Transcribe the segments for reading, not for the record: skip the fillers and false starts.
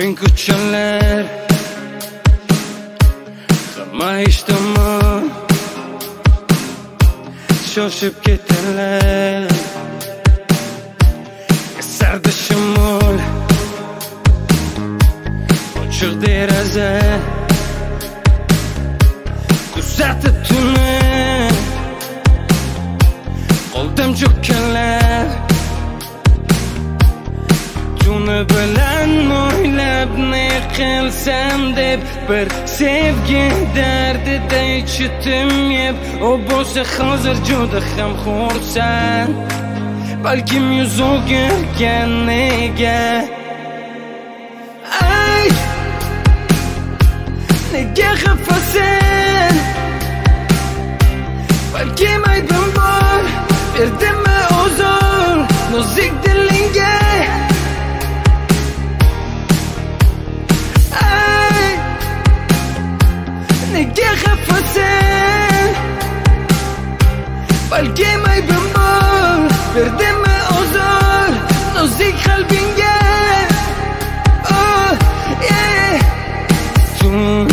Sho'ring ko'chalar hamma eshitaman, shoshib ketalar. Esardi shamol, ochiq deraza, kuzatib tunni, qoldim cho'kkalab. Tuni bilan o'ylab ne qilsam deb, bir sevgi dardida ichitim yeb. O bo'lsa hozir juda ham xursand, balkim yuz o'girgan nega. Ay, nega xafasan? Balkim aybim bor, berdimmi uzr nozik dilingga. Nega xafasan? Balkim aybim bor, berdimmi uzr nozik qalbingga. Oh, yeah. Tun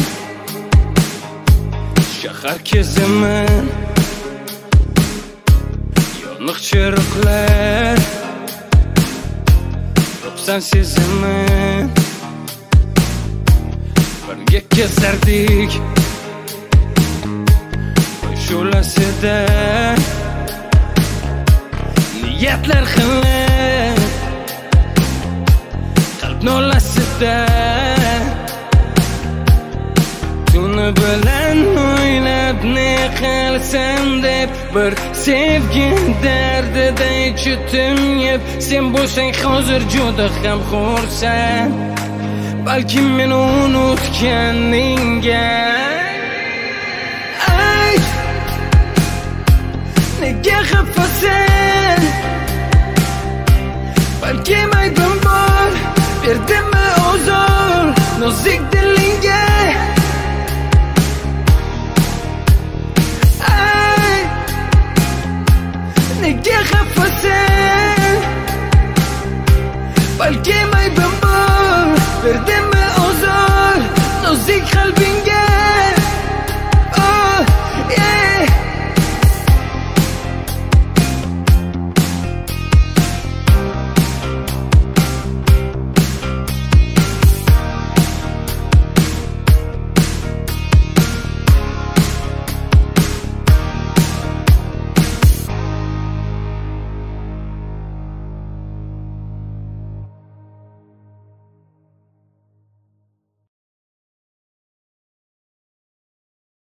shahar kezaman, yoniq chiroqlar, ro'psan sezaman. Birga kezardik shulasida, niyatlar xillar, qalb nolasida. Tuni bilan o'ylab ne qilsam deb, bir sevgi dardida ichitim yeb. Sen bo'lsang hozir juda ham xursand, balkim meni unutganingga. Ay, nega xafasan? Balkim aybim bor, berdimmi uzr nozik dilingga. Ay, nega xafasan? Balkim aybim bor, berdimmi uzr nozik qalbingga.